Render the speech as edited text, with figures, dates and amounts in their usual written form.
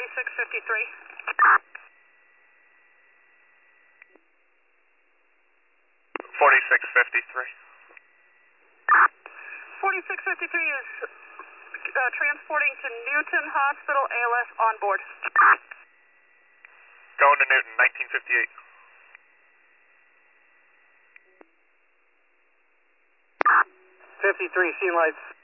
4653. 4653. 4653 is transporting to Newton Hospital, ALS on board. Going to Newton, 1958. 53, scene lights.